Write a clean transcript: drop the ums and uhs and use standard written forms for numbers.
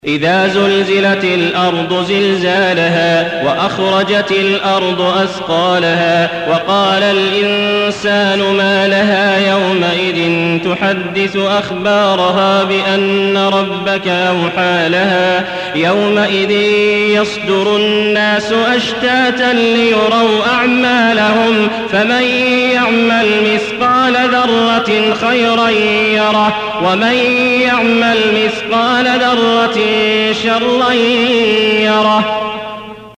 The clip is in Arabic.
إذا زلزلت الأرض زلزالها وأخرجت الأرض أثقالها وقال الإنسان ما لها يومئذ تحدث أخبارها بأن ربك أوحى لها يومئذ يصدر الناس أشتاتا ليروا أعمالهم فمن يعمل مثقال ذرة خيرا يره ومن يعمل مثقال ذرة شرا يره.